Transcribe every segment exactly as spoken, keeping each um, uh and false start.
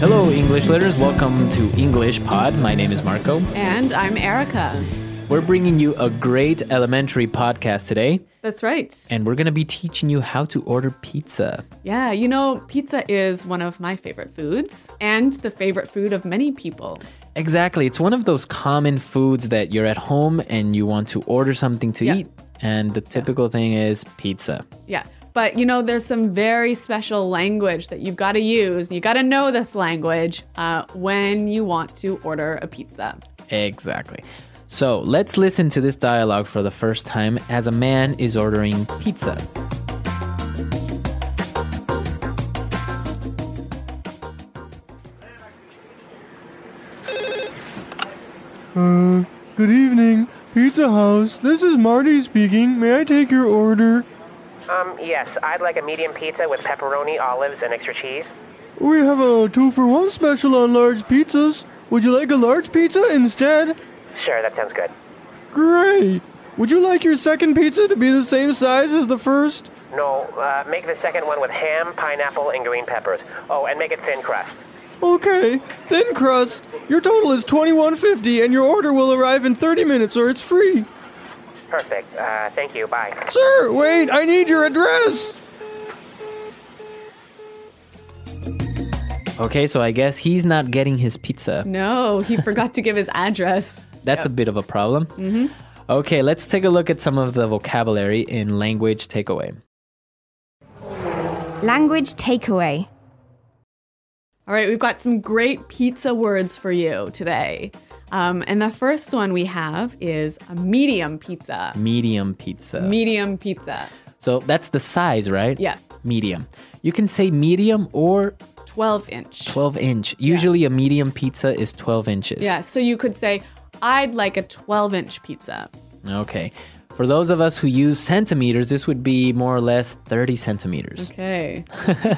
Hello, English learners. Welcome to English Pod. My name is Marco. And I'm Erica. We're bringing you a great elementary podcast today. That's right. And we're going to be teaching you how to order pizza. Yeah, you know, pizza is one of my favorite foods and the favorite food of many people. Exactly. It's one of those common foods that you're at home and you want to order something to Yeah. eat. And the typical yeah. thing is pizza. Yeah. But, you know, there's some very special language that you've got to use. You got to know this language uh, when you want to order a pizza. Exactly. So let's listen to this dialogue for the first time as a man is ordering pizza. Uh, good evening. Pizza House. This is Marty speaking. May I take your order? Um, yes, I'd like a medium pizza with pepperoni, olives, and extra cheese. We have a two-for-one special on large pizzas. Would you like a large pizza instead? Sure, that sounds good. Great. Would you like your second pizza to be the same size as the first? No, uh, make the second one with ham, pineapple, and green peppers. Oh, and make it thin crust. Okay, thin crust. Your total is twenty-one fifty, and your order will arrive in thirty minutes, or it's free. Perfect. Uh, thank you. Bye. Sir, wait, I need your address. Okay, so I guess he's not getting his pizza. No, he forgot to give his address. That's Yep. a bit of a problem. Mm-hmm. Okay, let's take a look at some of the vocabulary in Language Takeaway. Language takeaway. All right, we've got some great pizza words for you today. Um, and the first one we have is a medium pizza. Medium pizza. Medium pizza. So that's the size, right? Yeah. Medium. You can say medium or twelve inch. twelve inch. Usually a medium pizza is twelve inches. Yeah, so you could say, I'd like a twelve inch pizza. Okay. For those of us who use centimeters, this would be more or less thirty centimeters. Okay.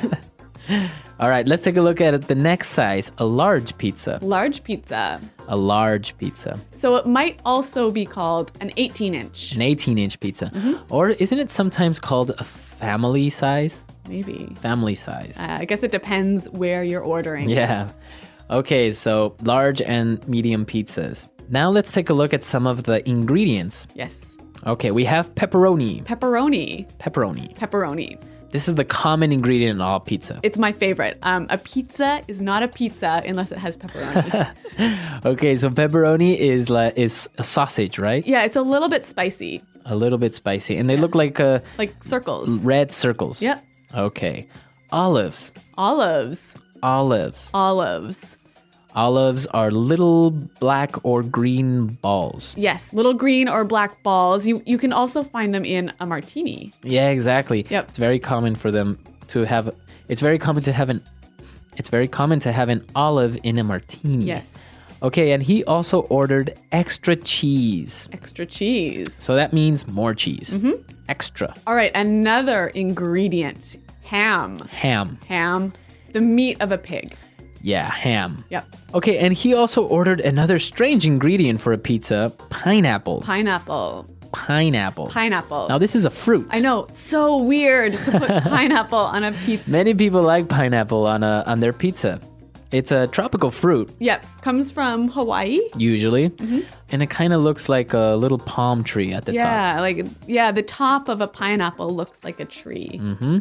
All right, let's take a look at the next size, a large pizza. Large pizza. A large pizza. So it might also be called an eighteen inch. An eighteen inch pizza. Mm-hmm. Or isn't it sometimes called a family size? Maybe. Family size. Uh, I guess it depends where you're ordering. Yeah. Okay, so large and medium pizzas. Now let's take a look at some of the ingredients. Yes. Okay, we have pepperoni. Pepperoni. Pepperoni. Pepperoni. This is the common ingredient in all pizza. It's my favorite. Um, a pizza is not a pizza unless it has pepperoni. Okay, so pepperoni is la- is a sausage, right? Yeah, it's a little bit spicy. A little bit spicy. And they look like uh, Like circles. red circles. Yep. Okay. Olives. Olives. Olives. Olives. Olives are little black or green balls. Yes, little green or black balls. You you can also find them in a martini. Yeah, exactly. Yep. It's very common for them to have it's very common to have an it's very common to have an olive in a martini. Yes. Okay, and he also ordered extra cheese. Extra cheese. So that means more cheese. Mm-hmm. Extra. All right, another ingredient. Ham. Ham. Ham. The meat of a pig. Yeah, ham. Yep. Okay, and he also ordered another strange ingredient for a pizza, pineapple. Pineapple. Pineapple. Pineapple. Now this is a fruit. I know, so weird to put pineapple on a pizza. Many people like pineapple on a on their pizza. It's a tropical fruit, Yep, comes from Hawaii. usually, and it kind of looks like a little palm tree at the top. Yeah, like yeah, the top of a pineapple looks like a tree.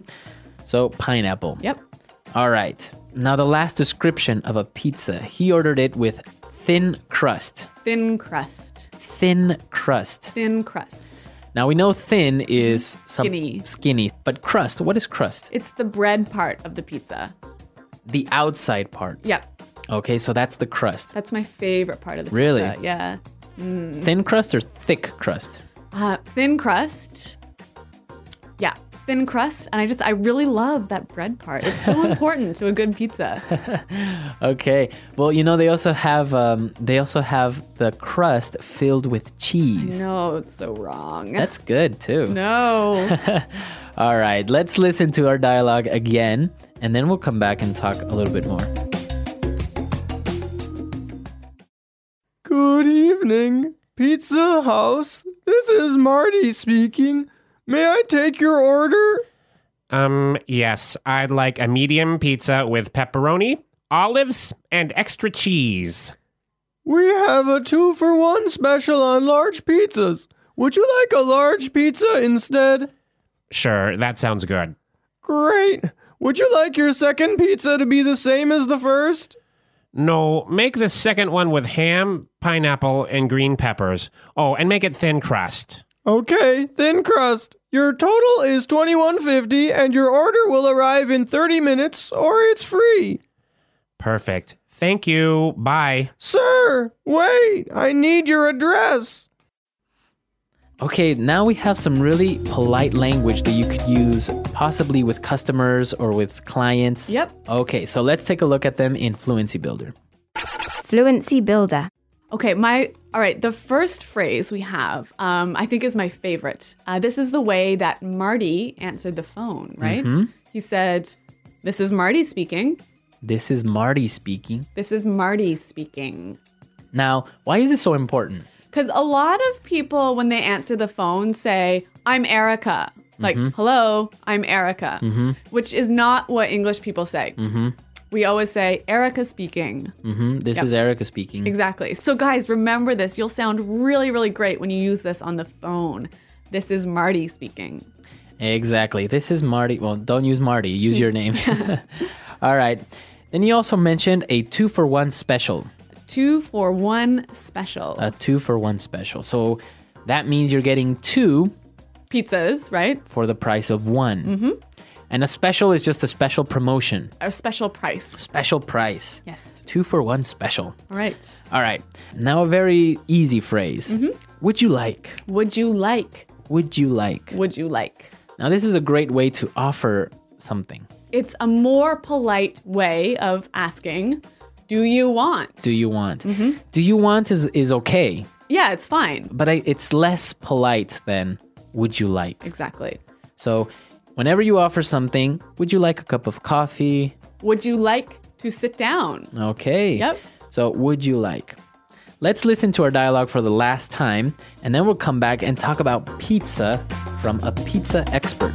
So pineapple. Yep. All right. Now the last description of a pizza. He ordered it with thin crust. Thin crust. Thin crust. Thin crust. Now we know thin is some Skinny. skinny, but crust, what is crust? It's the bread part of the pizza. The outside part. Yep. Okay, so that's the crust. That's my favorite part of the Really? pizza. Yeah. Thin crust or thick crust? Uh, thin crust. Yeah, thin crust. And I just, I really love that bread part. It's so important to a good pizza. Okay. Well, you know they also have um, they also have the crust filled with cheese. No, it's so wrong. That's good too. No. All right, let's listen to our dialogue again, and then we'll come back and talk a little bit more. Good evening. Pizza House. This is Marty speaking. May I take your order? Um, yes, I'd like a medium pizza with pepperoni, olives, and extra cheese. We have a two for one special on large pizzas. Would you like a large pizza instead? Sure, that sounds good. Great. Would you like your second pizza to be the same as the first? No, make the second one with ham, pineapple, and green peppers. Oh, and make it thin crust. Okay, thin crust. Your total is twenty-one fifty and your order will arrive in thirty minutes or it's free. Perfect. Thank you. Bye. Sir, wait. I need your address. Okay, now we have some really polite language that you could use possibly with customers or with clients. Yep. Okay, so let's take a look at them in Fluency Builder. Fluency Builder. Okay, my all right. The first phrase we have, um, I think, is my favorite. Uh, this is the way that Marty answered the phone. Right? Mm-hmm. He said, "This is Marty speaking. This is Marty speaking. This is Marty speaking." Now, why is this so important? Because a lot of people, when they answer the phone, say, "I'm Erica." Like, Mm-hmm. "Hello, I'm Erica," which is not what English people say. Mm-hmm. We always say, "Erica speaking." Mm-hmm. This Yep. is Erica speaking. Exactly. So guys, remember this. You'll sound really, really great when you use this on the phone. This is Marty speaking. Exactly. This is Marty. Well, don't use Marty. Use your name. All right. Then you also mentioned a two for one special. Two for one special. A two for one special. So that means you're getting two Pizzas, right? for the price of one. Mm-hmm. And a special is just a special promotion. A special price. Special price. Yes. Two for one special. All right. All right. Now a very easy phrase. Would you like? Would you like? Would you like? Would you like? Now this is a great way to offer something. It's a more polite way of asking, do you want? Do you want? Do you want is, is okay, Yeah, it's fine. but I, it's less polite than would you like. Exactly. So whenever you offer something, would you like a cup of coffee? Would you like to sit down? Okay. Yep. So would you like? Let's listen to our dialogue for the last time, and then we'll come back and talk about pizza from a pizza expert.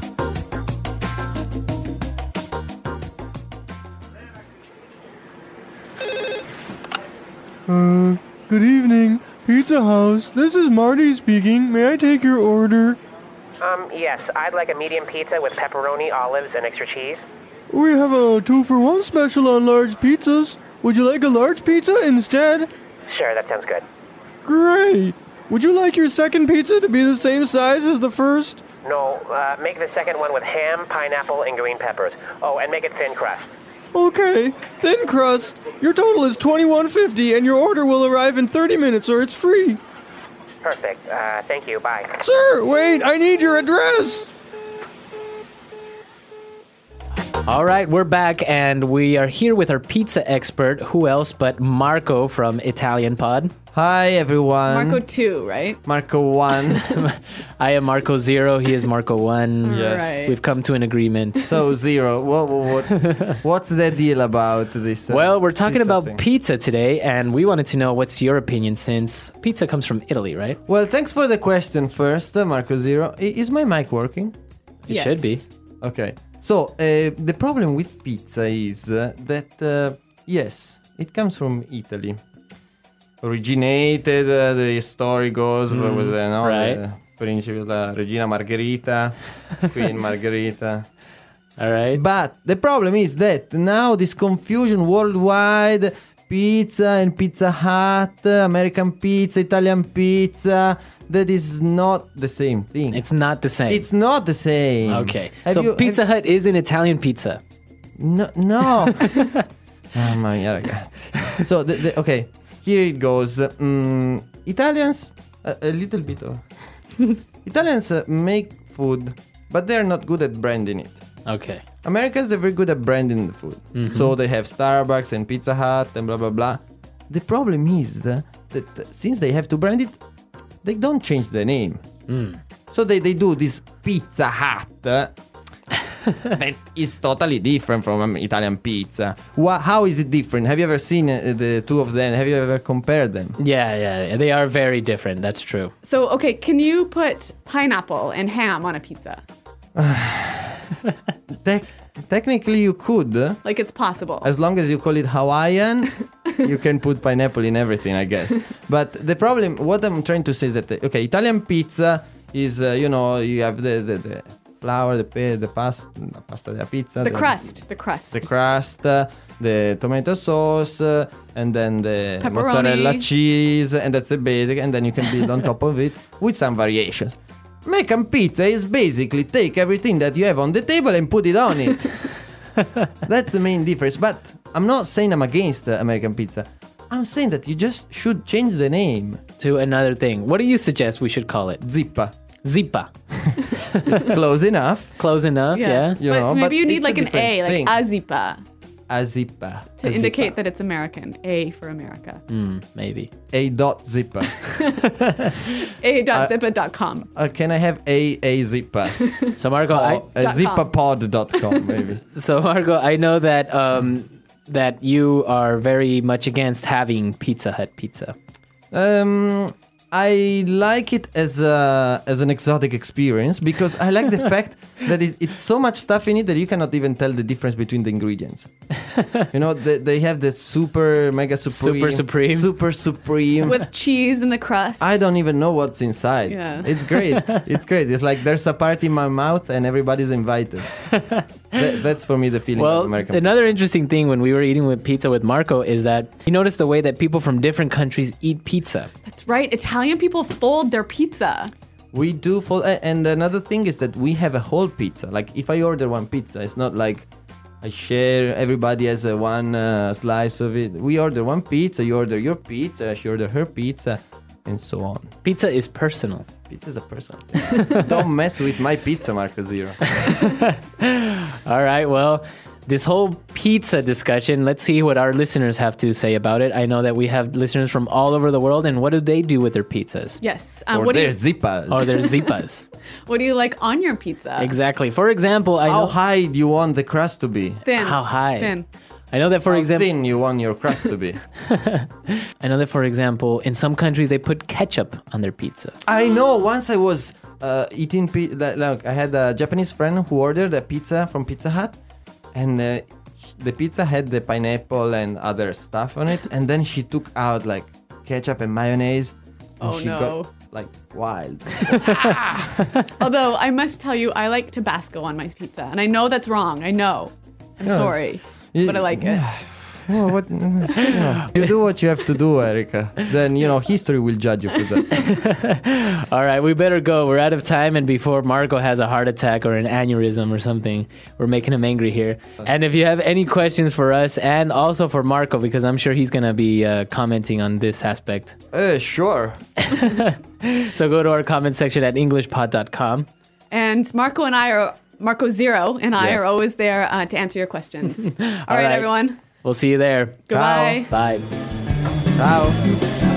Uh, good evening. Pizza House. This is Marty speaking. May I take your order? Um, yes, I'd like a medium pizza with pepperoni, olives, and extra cheese. We have a two for one special on large pizzas. Would you like a large pizza instead? Sure, that sounds good. Great. Would you like your second pizza to be the same size as the first? No, uh, make the second one with ham, pineapple, and green peppers. Oh, and make it thin crust. Okay, thin crust. Your total is twenty-one fifty and your order will arrive in thirty minutes or it's free. Perfect. Uh, thank you. Bye. Sir, wait, I need your address. All right, we're back, and we are here with our pizza expert. Who else but Marco from Italian Pod? Hi everyone. Marco two, right? Marco one. I am Marco Zero. He is Marco One. Yes. Right. We've come to an agreement. So zero. What, what, what's the deal about this? Uh, Well, we're talking pizza about thing? pizza today, and we wanted to know what's your opinion since pizza comes from Italy, right? Well, thanks for the question first, uh, Marco Zero. I- Is my mic working? It Yes. should be. Okay. So uh, the problem with pizza is uh, that uh, yes, it comes from Italy. Originated, uh, the story goes Mm, with uh, no, right. the Principe, la Regina Margherita, Queen Margherita. All right. But the problem is that now this confusion worldwide, pizza and Pizza Hut, American pizza, Italian pizza, that is not the same thing. It's not the same. It's not the same. okay. Have so you- Pizza have- Hut is an Italian pizza. No, no. Oh my ragazzi. So the, the, okay, here it goes. Mm, Italians, a, a little bit of. Italians uh, make food, but they're not good at branding it. Okay. Americans, they're very good at branding the food. Mm-hmm. So they have Starbucks and Pizza Hut and blah blah blah. The problem is uh, that uh, since they have to brand it, they don't change the name. Mm. So they, they do this Pizza Hut uh, that is totally different from um, Italian pizza. Wha- how is it different? Have you ever seen uh, the two of them? Have you ever compared them? Yeah, yeah, yeah. They are very different. That's true. So, okay, can you put pineapple and ham on a pizza? That technically you could, Like it's possible. as long as you call it Hawaiian. You can put pineapple in everything, I guess. But the problem, what I'm trying to say is that uh, okay, Italian pizza is uh, you know you have the the, the flour, the pe- the pasta, the pasta della pizza, the crust. The crust. the crust, uh, the tomato sauce, uh, and then the Pepperoni. mozzarella cheese, and that's the basic. And then you can build on top of it with some variations. American pizza is basically take everything that you have on the table and put it on it. That's the main difference. But I'm not saying I'm against uh, American pizza. I'm saying that you just should change the name. To another thing. What do you suggest we should call it? Zippa. Zippa. It's close enough. Close enough, yeah. You but know, maybe but you need it's a like an different A, like thing. azipa, A zippa. to A indicate zippa. that it's American. A for America. Mm, maybe. A dot zipper. A dot zippa dot com. Uh, can I have a a zipper? So Marco, I Oh, a Dot com. zipperpod dot com maybe. so Marco, I know that um that you are very much against having Pizza Hut pizza. Um, I like it as a as an exotic experience because I like the fact that it, it's so much stuff in it that you cannot even tell the difference between the ingredients. You know, they, they have the super mega supreme, Super supreme. super supreme. With cheese in the crust. I don't even know what's inside. Yeah. It's great. It's great. It's like there's a party in my mouth and everybody's invited. That, that's for me the feeling of Well, American. another interesting thing when we were eating with pizza with Marco is that you notice the way that people from different countries eat pizza. That's right. Italian people fold their pizza. We do for, and another thing is that we have a whole pizza. Like if I order one pizza, it's not like I share. Everybody has a one uh, slice of it. We order one pizza. You order your pizza. She order her pizza, and so on. Pizza is personal. Pizza is a person. Don't mess with my pizza, Marco Zero. All right, well, this whole pizza discussion, let's see what our listeners have to say about it. I know that we have listeners from all over the world, and what do they do with their pizzas? Yes. Um, or what, do their you, zippas. Or their zippas. what do you like on your pizza? Exactly. For example, I How know high do you want the crust to be? Thin. how high. Thin. I know that for How example, thin you want your crust to be? I know that for example, in some countries they put ketchup on their pizza. I know. Once I was uh, eating pizza. Like, I had a Japanese friend who ordered a pizza from Pizza Hut, and uh, the pizza had the pineapple and other stuff on it, and then she took out like ketchup and mayonnaise, and Oh, she no. got like wild. Although I must tell you, I like Tabasco on my pizza, and I know that's wrong. I know. I'm Yes. sorry, Y- but I like it. Oh, what? You, know, you do what you have to do, Erica. Then you know history will judge you for that. All right, we better go. We're out of time, and before Marco has a heart attack or an aneurysm or something, we're making him angry here. And if you have any questions for us and also for Marco, because I'm sure he's going to be uh, commenting on this aspect. Uh, sure. So go to our comment section at english pod dot com. And Marco and I are Marco Zero and I Yes. are always there uh, to answer your questions. All right, right. everyone. We'll see you there. Goodbye. Bye. Ciao.